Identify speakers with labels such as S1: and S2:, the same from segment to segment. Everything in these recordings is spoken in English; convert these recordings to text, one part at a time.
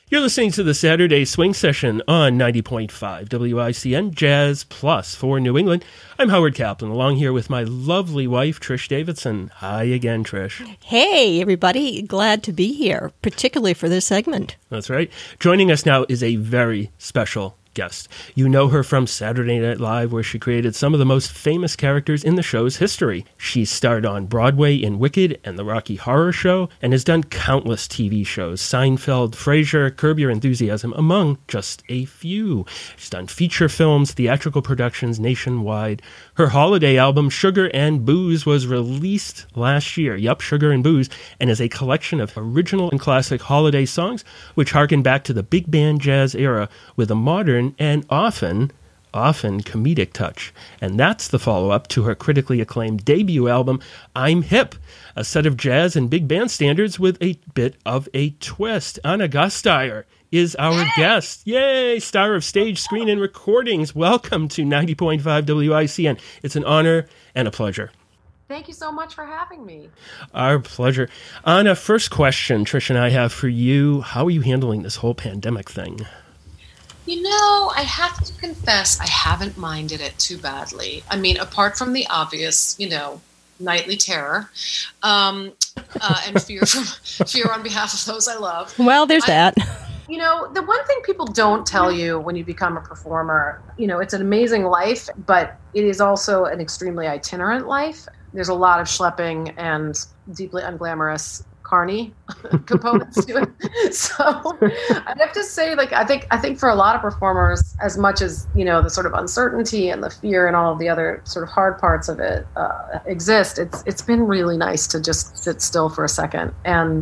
S1: You're listening to the Saturday Swing Session on 90.5 WICN Jazz Plus for New England. I'm Howard Kaplan, along here with my lovely wife, Trish Davidson. Hi again, Trish.
S2: Hey, everybody. Glad to be here, particularly for this segment.
S1: That's right. Joining us now is a very special guest. You know her from Saturday Night Live, where she created some of the most famous characters in the show's history. She starred on Broadway in Wicked and The Rocky Horror Show, and has done countless TV shows, Seinfeld, Frasier, Curb Your Enthusiasm, among just a few. She's done feature films, theatrical productions nationwide. Her holiday album, Sugar and Booze, was released last year. Yup, Sugar and Booze, and is a collection of original and classic holiday songs, which harken back to the big band jazz era with a modern and often comedic touch. And that's the follow-up to her critically acclaimed debut album, I'm Hip, a set of jazz and big band standards with a bit of a twist. Anna Gasteyer is our guest. Yay! Star of stage, screen, and recordings. Welcome to 90.5 WICN. It's an honor and a pleasure.
S3: Thank you so much for having me.
S1: Our pleasure. Anna, first question Trish and I have for you. How are you handling this whole pandemic thing?
S3: You know, I have to confess, I haven't minded it too badly. I mean, apart from the obvious, nightly terror, and fear on behalf of those I love.
S2: Well, there's that.
S3: The one thing people don't tell you when you become a performer, it's an amazing life, but it is also an extremely itinerant life. There's a lot of schlepping and deeply unglamorous carny components to it. So I'd have to say, I think for a lot of performers, as much as, the sort of uncertainty and the fear and all of the other sort of hard parts of it exist, it's been really nice to just sit still for a second and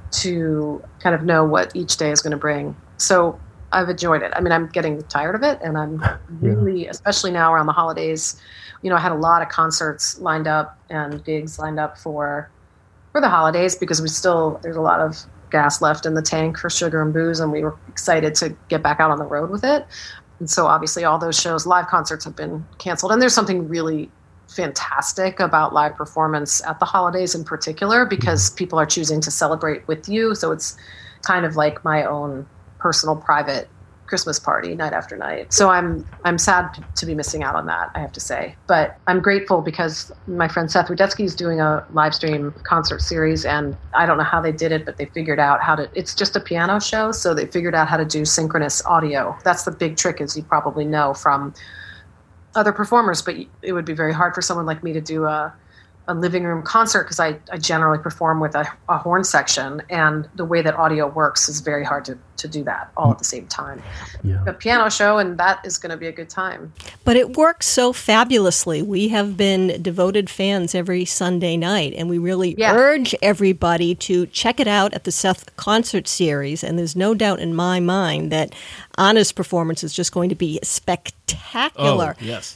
S3: to kind of know what each day is going to bring. So I've enjoyed it. I mean, I'm getting tired of it, and I'm really, especially now around the holidays, I had a lot of concerts lined up and gigs lined up for the holidays, because there's a lot of gas left in the tank for Sugar and Booze, and we were excited to get back out on the road with it. And so obviously all those shows, live concerts, have been canceled. And there's something really fantastic about live performance at the holidays in particular, because people are choosing to celebrate with you. So it's kind of like my own personal private Christmas party night after night. So I'm sad to be missing out on that, I have to say. But I'm grateful because my friend Seth Rudetsky is doing a live stream concert series, and I don't know how they did it, but they figured out it's just a piano show, so they figured out how to do synchronous audio. That's the big trick, as you probably know from other performers, but it would be very hard for someone like me to do a living room concert, because I generally perform with a horn section, and the way that audio works is very hard to do that all at the same time. Yeah. A piano show, and that is going to be a good time.
S2: But it works so fabulously. We have been devoted fans every Sunday night, and we really urge everybody to check it out at the Seth Concert Series, and there's no doubt in my mind that Anna's performance is just going to be spectacular.
S1: Oh, yes.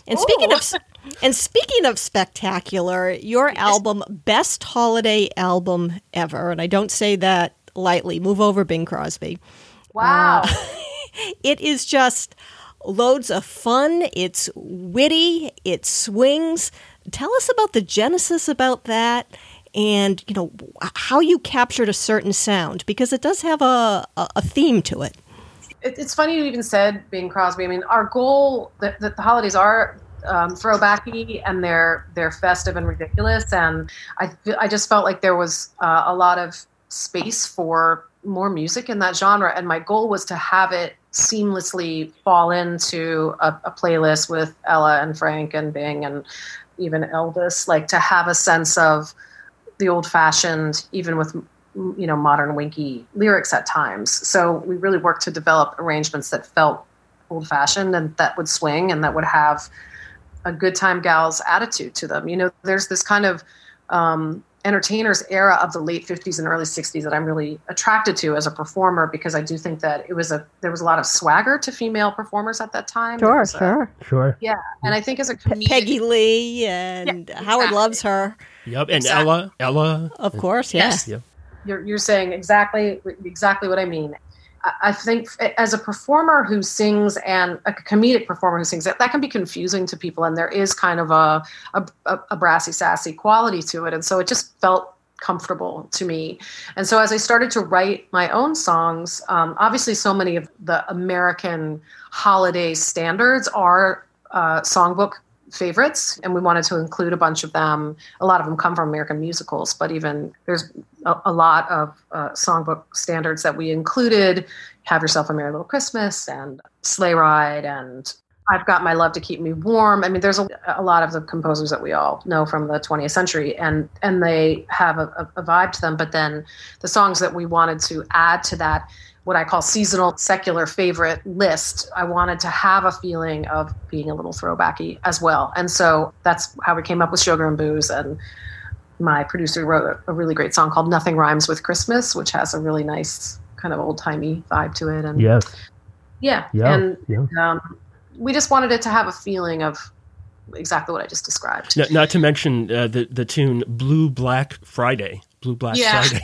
S2: And speaking of spectacular, your album, best holiday album ever, and I don't say that lightly. Move over, Bing Crosby.
S3: Wow.
S2: It is just loads of fun. It's witty. It swings. Tell us about the genesis about that, and how you captured a certain sound, because it does have a theme to it.
S3: It's funny you even said Bing Crosby. I mean, our goal, the holidays are throwbacky, and they're festive and ridiculous, and I just felt like there was a lot of space for more music in that genre, and my goal was to have it seamlessly fall into a playlist with Ella and Frank and Bing and even Elvis, to have a sense of the old-fashioned, even with modern winky lyrics at times. So we really worked to develop arrangements that felt old-fashioned and that would swing and that would have a good time gal's attitude to them. There's this kind of entertainers era of the late 50s and early 60s that I'm really attracted to as a performer, because I do think that there was a lot of swagger to female performers at that time.
S1: Sure.
S3: Yeah, and I think as a comedian,
S2: Peggy Lee and Howard loves her.
S1: Yep, and exactly. Ella.
S2: Of course, yes.
S1: Yep.
S3: You're saying exactly what I mean. I think as a performer who sings, and a comedic performer who sings, that can be confusing to people, and there is kind of a brassy, sassy quality to it. And so it just felt comfortable to me. And so as I started to write my own songs, obviously so many of the American holiday standards are songbook favorites, and we wanted to include a bunch of them. A lot of them come from American musicals, but even there's a lot of songbook standards that we included. Have Yourself a Merry Little Christmas and Sleigh Ride and I've Got My Love to Keep Me Warm. I mean, there's a lot of the composers that we all know from the 20th century, and they have a vibe to them. But then the songs that we wanted to add to that, what I call seasonal secular favorite list, I wanted to have a feeling of being a little throwbacky as well. And so that's how we came up with Sugar and Booze. And my producer wrote a really great song called Nothing Rhymes with Christmas, which has a really nice kind of old-timey vibe to it. And we just wanted it to have a feeling of exactly what I just described.
S1: Not to mention the tune Blue Black Friday. Blue Black Friday.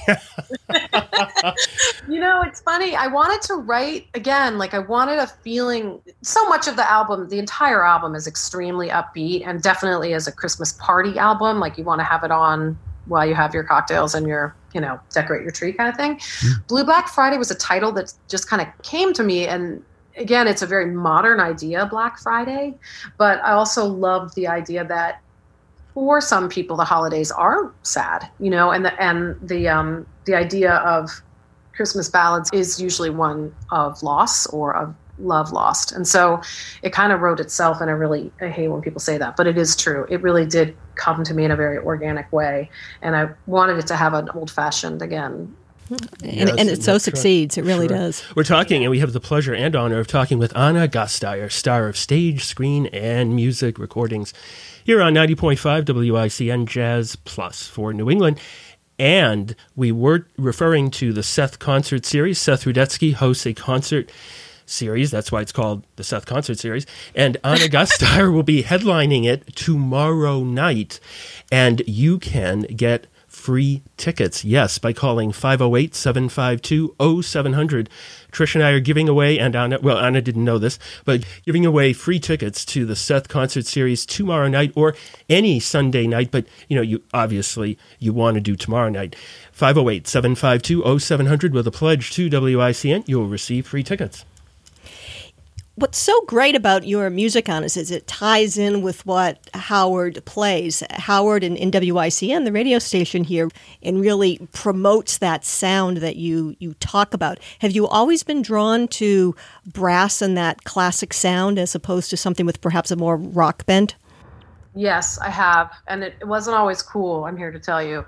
S3: It's funny. I wanted to write, again, like I wanted a feeling. So much of the album, the entire album is extremely upbeat and definitely is a Christmas party album. Like you want to have it on while you have your cocktails and your, decorate your tree kind of thing. Blue Black Friday was a title that just kind of came to me. And again, it's a very modern idea, Black Friday, but I also love the idea that for some people, the holidays are sad, and the idea of Christmas ballads is usually one of loss or of love lost. And so it kind of wrote itself, and I hate when people say that, but it is true. It really did come to me in a very organic way. And I wanted it to have an old-fashioned, again,
S2: and it so succeeds. It really does.
S1: We're talking, and we have the pleasure and honor of talking with Anna Gasteyer, star of stage, screen, and music recordings here on 90.5 WICN Jazz Plus for New England. And we were referring to the Seth Concert Series. Seth Rudetsky hosts a concert series. That's why it's called the Seth Concert Series. And Anna Gasteyer will be headlining it tomorrow night. And you can get free tickets, yes, by calling 508-752-0700. Trish and I are giving away, and Anna didn't know this, but giving away free tickets to the Seth Concert Series tomorrow night or any Sunday night, but you obviously want to do tomorrow night. 508-752-0700 with a pledge to WICN. You'll receive free tickets.
S2: What's so great about your music, Anna, is it ties in with what Howard plays. Howard and WICN, the radio station here, and really promotes that sound that you talk about. Have you always been drawn to brass and that classic sound as opposed to something with perhaps a more rock bent?
S3: Yes, I have. And it wasn't always cool, I'm here to tell you.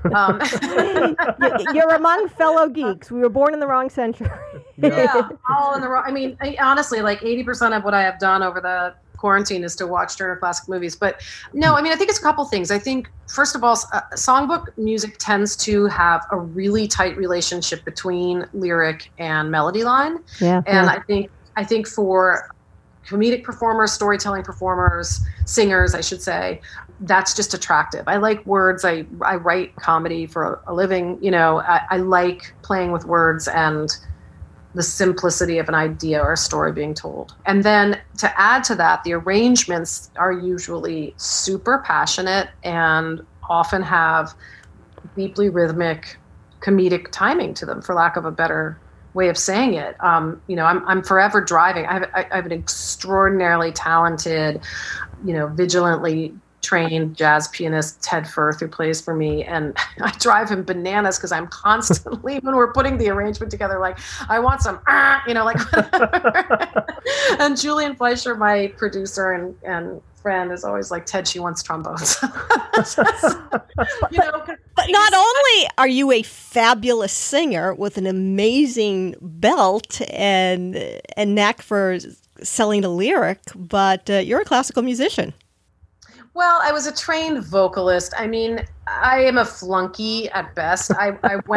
S2: You're among fellow geeks. We were born in the wrong century.
S3: All in the wrong. I mean, honestly, like 80% of what I have done over the quarantine is to watch Turner Classic Movies. But no, I mean, I think it's a couple things. I think, first of all, songbook music tends to have a really tight relationship between lyric and melody line.
S2: Yeah.
S3: And I think for comedic performers, storytelling performers, singers, I should say, that's just attractive. I like words. I write comedy for a living. I like playing with words and the simplicity of an idea or a story being told. And then to add to that, the arrangements are usually super passionate and often have deeply rhythmic, comedic timing to them, for lack of a better way of saying it. I'm forever driving. I have an extraordinarily talented, vigilantly trained jazz pianist, Ted Firth, who plays for me. And I drive him bananas because I'm constantly, when we're putting the arrangement together, like, I want some, like, and Julian Fleischer, my producer and friend, is always like, Ted, she wants trombones.
S2: But not only are you a fabulous singer with an amazing belt and knack for selling the lyric, but you're a classical musician.
S3: Well, I was a trained vocalist. I mean, I am a flunky at best. I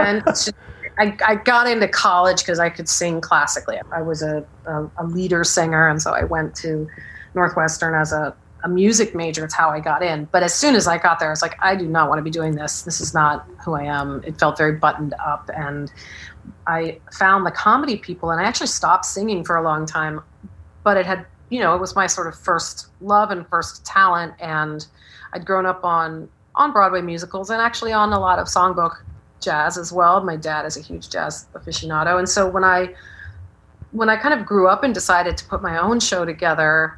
S3: got into college because I could sing classically. I was a leader singer, and so I went to Northwestern as a music major. It's how I got in. But as soon as I got there, I was like, I do not want to be doing this. This is not who I am. It felt very buttoned up. And I found the comedy people, and I actually stopped singing for a long time. But it had, it was my sort of first love and first talent. And I'd grown up on on Broadway musicals and actually on a lot of songbook jazz as well. My dad is a huge jazz aficionado. And so when I kind of grew up and decided to put my own show together,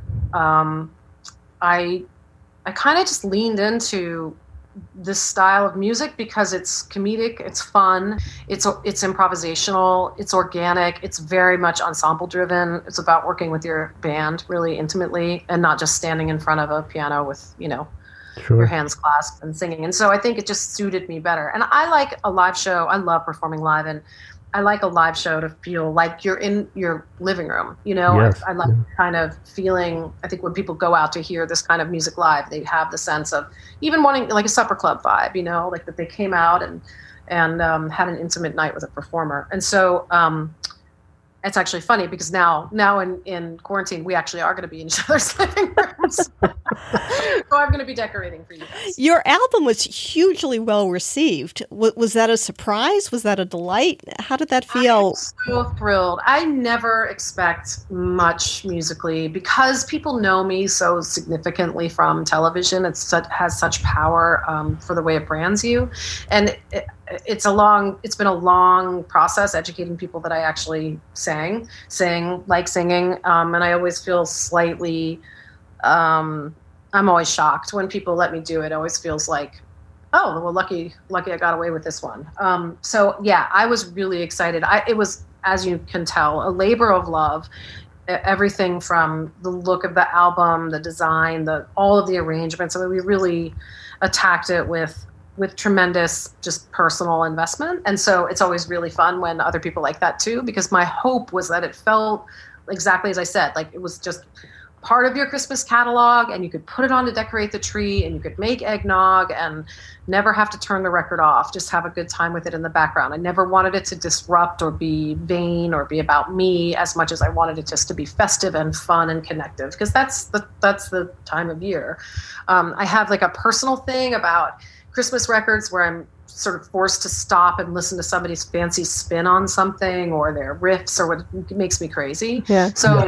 S3: I kind of just leaned into this style of music because it's comedic, it's fun, it's improvisational, it's organic, it's very much ensemble driven. It's about working with your band really intimately and not just standing in front of a piano with,
S4: Sure.
S3: your hands clasped and singing. And so I think it just suited me better. And I like a live show. I love performing live, and I like a live show to feel like you're in your living room.
S4: Yes.
S3: I like kind of feeling, I think when people go out to hear this kind of music live, they have the sense of even wanting like a supper club vibe, like that they came out and had an intimate night with a performer. And so it's actually funny because now in quarantine, we actually are going to be in each other's living rooms. So I'm going to be decorating for you guys.
S2: Your album was hugely well received. Was that a surprise? Was that a delight? How did that feel?
S3: I'm so thrilled. I never expect much musically because people know me so significantly from television. It has such power for the way it brands you. And it's been a long process educating people that I actually sing, like singing. And I always feel slightly, I'm always shocked when people let me do it. It always feels like, oh, well, lucky I got away with this one. So yeah, I was really excited. It was, as you can tell, a labor of love. Everything from the look of the album, the design, all of the arrangements. I mean, we really attacked it with tremendous just personal investment. And so it's always really fun when other people like that too, because my hope was that it felt exactly as I said, like it was just part of your Christmas catalog and you could put it on to decorate the tree and you could make eggnog and never have to turn the record off, just have a good time with it in the background. I never wanted it to disrupt or be vain or be about me as much as I wanted it just to be festive and fun and connective, because that's the time of year. I have like a personal thing about Christmas records where I'm sort of forced to stop and listen to somebody's fancy spin on something or their riffs or what makes me crazy.
S2: Yeah.
S3: So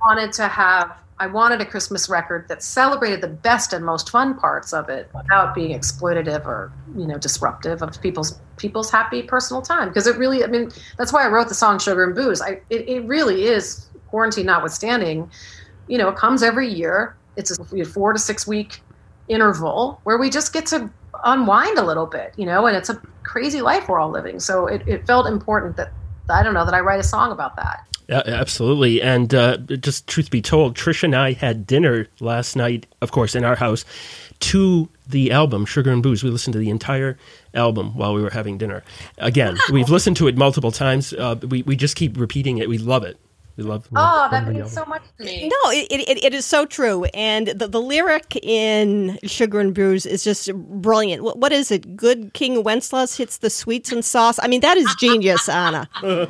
S3: I wanted a Christmas record that celebrated the best and most fun parts of it without being exploitative or, disruptive of people's happy personal time. Because it really, that's why I wrote the song Sugar and Booze. It really is, quarantine notwithstanding, it comes every year. It's a 4 to 6 week interval where we just get to unwind a little bit, and it's a crazy life we're all living. So it felt important that I write a song about that.
S1: Yeah, absolutely. And just truth be told, Trish and I had dinner last night, of course, in our house, to the album, Sugar and Booze. We listened to the entire album while we were having dinner. Again, we've listened to it multiple times. We just keep repeating it. We love it. We love
S3: that means so much to me.
S2: No, it is so true. And the lyric in Sugar and Booze is just brilliant. What is it? Good King Wenceslas hits the sweets and sauce. That is genius, Anna.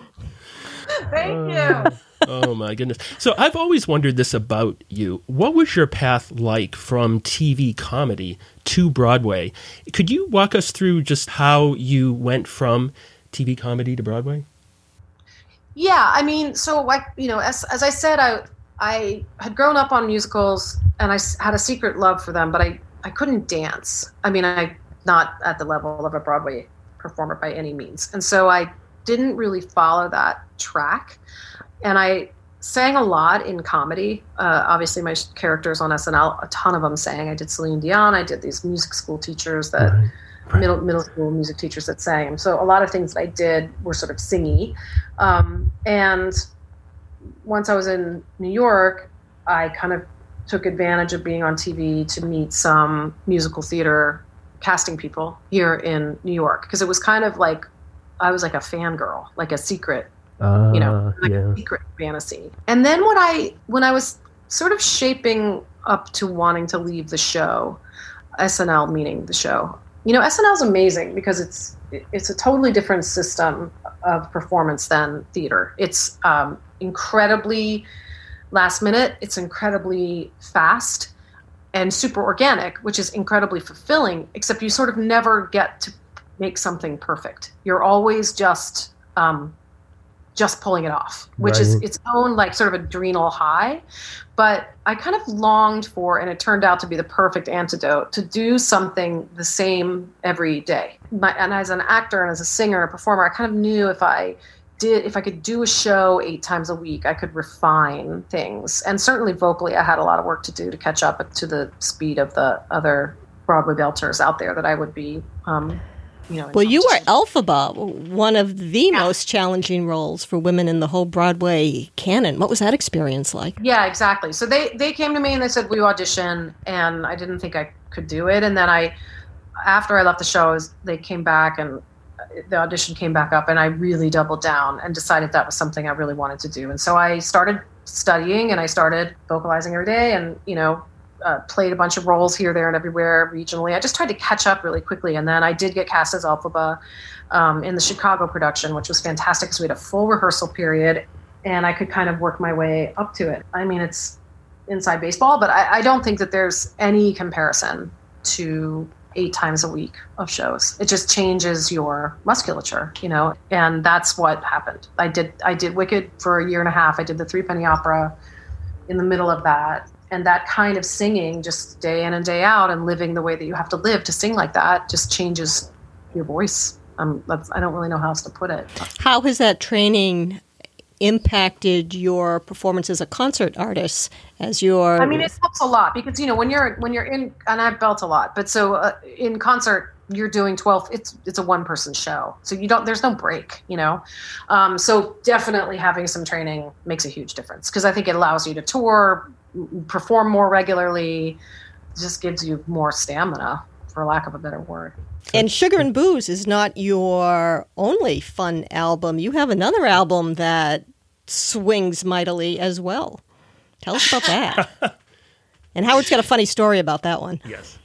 S3: Thank you.
S1: Oh, my goodness. So I've always wondered this about you. What was your path like from TV comedy to Broadway? Could you walk us through just how you went from TV comedy to Broadway?
S3: Yeah, so like, as I said, I had grown up on musicals and I had a secret love for them, but I couldn't dance. I'm not at the level of a Broadway performer by any means. And so I didn't really follow that track. And I sang a lot in comedy. Obviously, my characters on SNL, a ton of them sang. I did Celine Dion. I did these music school teachers that... Right. Middle school music teachers that sang. So a lot of things that I did were sort of singy. And once I was in New York, I kind of took advantage of being on TV to meet some musical theater casting people here in New York. Because it was kind of like, I was like a fangirl, like a secret, secret fantasy. And then when I was sort of shaping up to wanting to leave the show, SNL meaning the show, SNL is amazing because it's a totally different system of performance than theater. It's incredibly last minute. It's incredibly fast and super organic, which is incredibly fulfilling, except you sort of never get to make something perfect. You're always just just pulling it off, which is its own like sort of adrenal high. But I kind of longed for, and it turned out to be the perfect antidote, to do something the same every day. And as an actor and as a singer and a performer, I kind of knew if I could do a show 8 times a week, I could refine things. And certainly vocally, I had a lot of work to do to catch up to the speed of the other Broadway belters out there that I would be,
S2: Well, you were Elphaba, one of the most challenging roles for women in the whole Broadway canon. What was that experience like?
S3: Yeah, exactly. So they came to me and they said, will you audition? And I didn't think I could do it. And then after I left the show, they came back and the audition came back up, and I really doubled down and decided that was something I really wanted to do. And so I started studying and I started vocalizing every day and, played a bunch of roles here, there, and everywhere regionally. I just tried to catch up really quickly. And then I did get cast as Elphaba in the Chicago production, which was fantastic because we had a full rehearsal period and I could kind of work my way up to it. I mean, it's inside baseball, but I don't think that there's any comparison to 8 times a week of shows. It just changes your musculature, and that's what happened. I did Wicked for a year and a half. I did the Threepenny Opera in the middle of that. And that kind of singing just day in and day out and living the way that you have to live to sing like that just changes your voice. I don't really know how else to put it.
S2: How has that training impacted your performance as a concert artist? It
S3: helps a lot because, when you're in, and I belt a lot, but so in concert, you're doing 12, it's a one-person show. So there's no break, So definitely having some training makes a huge difference because I think it allows you to tour, perform more regularly, just gives you more stamina, for lack of a better word.
S2: And Sugar and Booze is not your only fun album. You have another album that swings mightily as well. Tell us about that. And Howard's got a funny story about that one.
S1: Yes.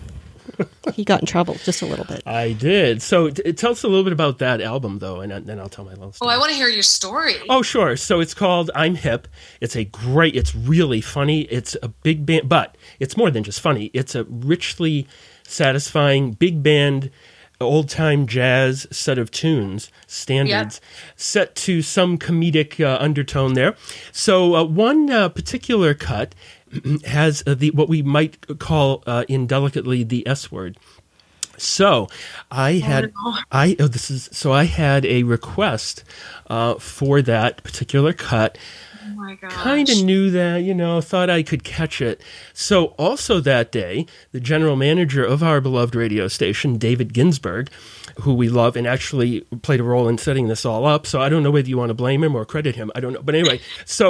S2: He got in trouble just a little bit.
S1: I did. So tell us a little bit about that album, though, and then I'll tell my little story.
S3: Oh, I want to hear your story.
S1: Oh, sure. So it's called I'm Hip. It's really funny. It's a big band, but it's more than just funny. It's a richly satisfying big band, old-time jazz set of tunes, standards, set to some comedic undertone there. So one particular cut has what we might call indelicately the S word. So I had I had a request for that particular cut.
S3: Oh my gosh.
S1: Kind of knew that, thought I could catch it. So also that day, the general manager of our beloved radio station, David Ginsburg, who we love and actually played a role in setting this all up. So I don't know whether you want to blame him or credit him. I don't know. But anyway,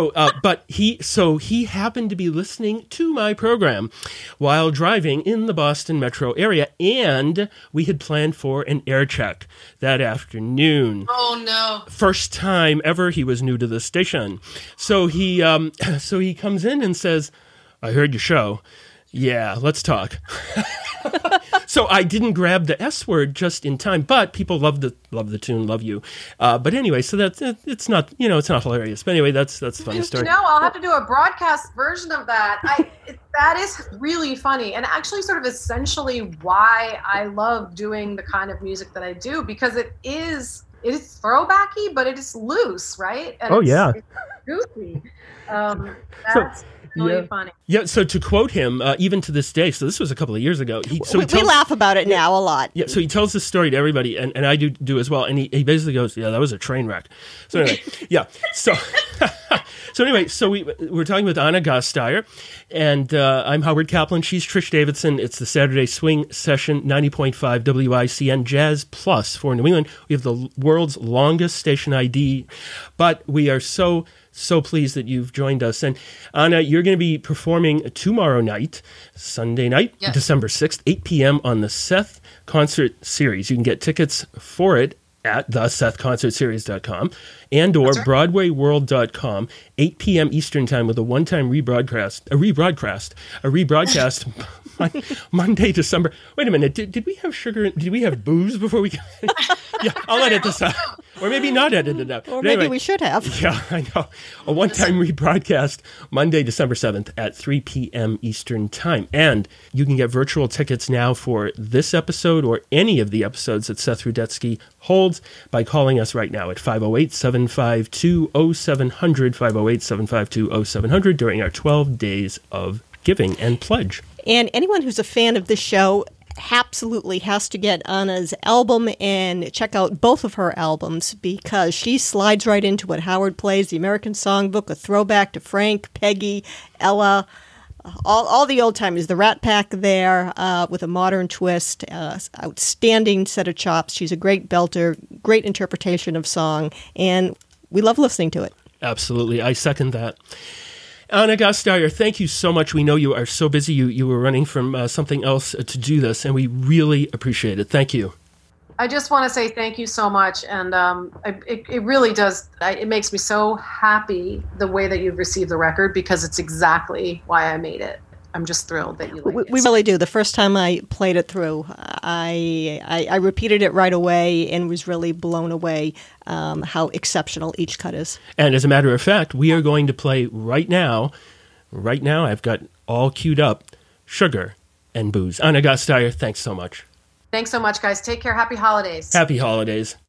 S1: he happened to be listening to my program while driving in the Boston metro area, and we had planned for an air check that afternoon.
S3: Oh no.
S1: First time ever. He was new to the station. So he comes in and says, I heard your show. Yeah, let's talk. So I didn't grab the S word just in time, but people love the tune, love you. But anyway, so it's not hilarious. But anyway, that's a funny story.
S3: I'll have to do a broadcast version of that. That is really funny, and actually sort of essentially why I love doing the kind of music that I do, because it is throwbacky, but it is loose, right? And it's goofy. That's really funny.
S1: Yeah, so to quote him, even to this day, so this was a couple of years ago.
S2: We laugh about it now a lot.
S1: Yeah, so he tells this story to everybody, and I do as well. And he basically goes, yeah, that was a train wreck. So anyway, so we're talking with Anna Gasteyer, and I'm Howard Kaplan. She's Trish Davidson. It's the Saturday Swing Session, 90.5 WICN Jazz Plus for New England. We have the world's longest station ID, but we are so pleased that you've joined us. And Anna, you're going to be performing tomorrow night, Sunday night, December 6th, 8 p.m. on the Seth Concert Series. You can get tickets for it at thesethconcertseries.com and or broadwayworld.com, 8 p.m. Eastern Time with a one-time rebroadcast Monday, December. Wait a minute. Did we have sugar? Did we have booze before we? Yeah, I'll edit this out. Or maybe not edited out.
S2: Or maybe we should have.
S1: Yeah, I know. A one-time rebroadcast Monday, December 7th at 3 p.m. Eastern Time. And you can get virtual tickets now for this episode or any of the episodes that Seth Rudetsky holds by calling us right now at 508-752-0700, 508-752-0700 during our 12 days of giving and pledge.
S2: And anyone who's a fan of this show absolutely has to get Anna's album and check out both of her albums because she slides right into what Howard plays, the American Songbook, a throwback to Frank, Peggy, Ella, all the old timers, the Rat Pack there with a modern twist, outstanding set of chops. She's a great belter, great interpretation of song, and we love listening to it.
S1: Absolutely. I second that. Anna Gasteyer, thank you so much. We know you are so busy. You were running from something else to do this, and we really appreciate it. Thank you.
S3: I just want to say thank you so much. And it really does. It makes me so happy the way that you've received the record because it's exactly why I made it. I'm just thrilled that you like it.
S2: We really do. The first time I played it through, I repeated it right away and was really blown away how exceptional each cut is.
S1: And as a matter of fact, we are going to play right now. Right now, I've got all queued up, Sugar and Booze. Anna Gasteyer, thanks so much.
S3: Thanks so much, guys. Take care. Happy holidays.
S1: Happy holidays.